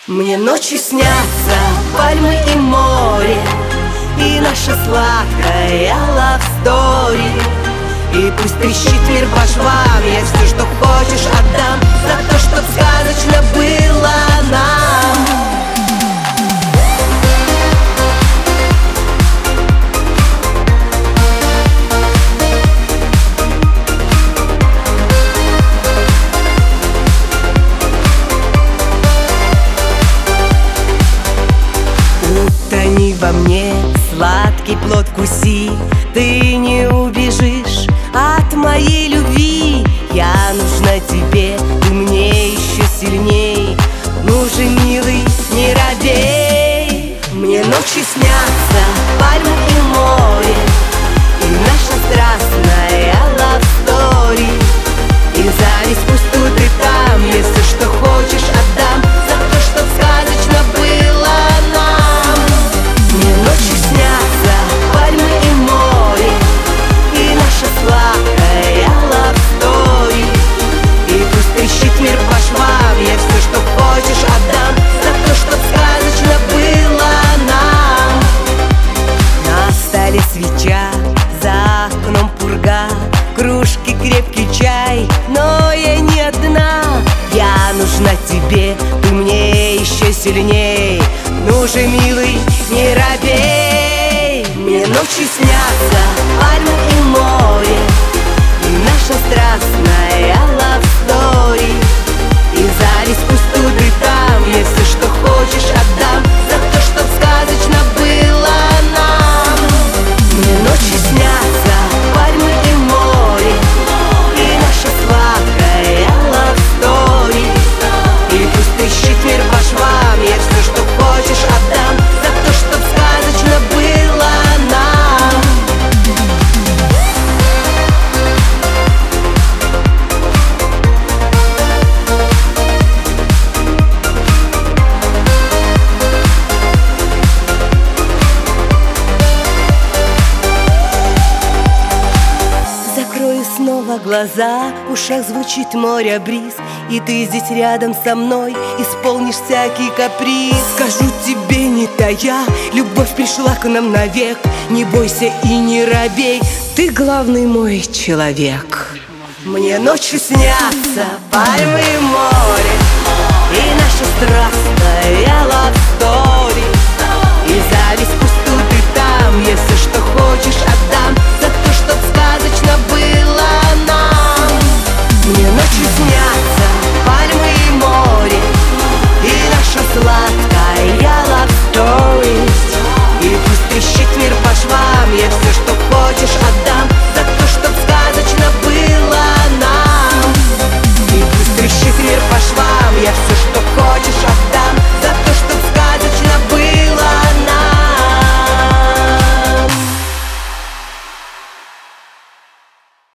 Мне ночью снятся пальмы и море, и наша сладкая love story. И пусть трещит мир по швам, я все, что хочешь, отдам за то, чтоб сказочно было нам. Утони во мне, сладкий плод вкуси, ты не убежишь от моей любви. Я нужна тебе, ты мне еще сильней. Ну же, милый, не робей. Мне ночью снятся пальмы и море, и наша страстная love story. И зависть пусть тут и там, если что хочешь, отдам за то, чтоб сказочно было нам. Мне ночью снятся пальмы и море, и наша сладкая love story. И пусть трещит мир по швам, я все, что хочешь, отдам за то, чтоб сказочно было нам. На столе свеча, за окном пурга, в кружке крепкий чай, но я не одна. Я нужна тебе, ты мне еще сильней. Ну же, милый, не робей. Мне ночью снятся пальмы и море, и наша страстная love story. И зависть пусть тут и там, если что хочешь, отдам за то, чтоб сказочно было нам. Мне ночью снятся пальмы и море, и наша сладкая love story. И пусть трещит мир по швам, я все, что хочешь, отдам за то, чтоб сказочно было нам. Закрою снова глаза, в ушах звучит море бриз, и ты здесь рядом со мной исполнишь всякий каприз. Скажу тебе, не тая, любовь пришла к нам навек. Не бойся и не робей, ты главный мой человек. Мне ночью снятся пальмы и море, и